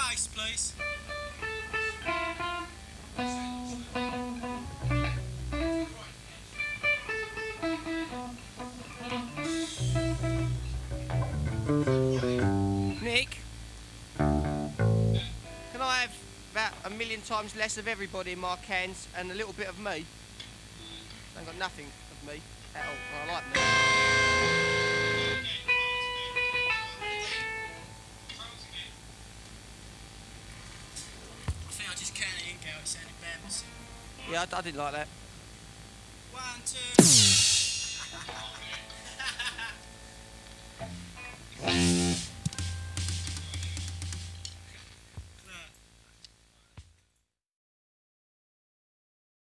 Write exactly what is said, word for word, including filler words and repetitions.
ice, please. Nick, can I have about a million times less of everybody in my cans and a little bit of me? I ain't got nothing of me at all. I like me. I think I just counted in, Gal. It sounded bad. Yeah, I, I didn't like that. One, two.